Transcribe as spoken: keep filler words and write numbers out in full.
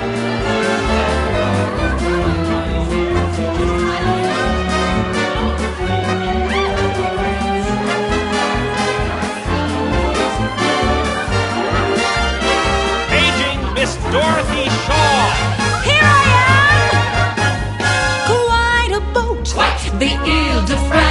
Dorothy Shaw. Here I am! Quite a boat. Quite the Ile de France.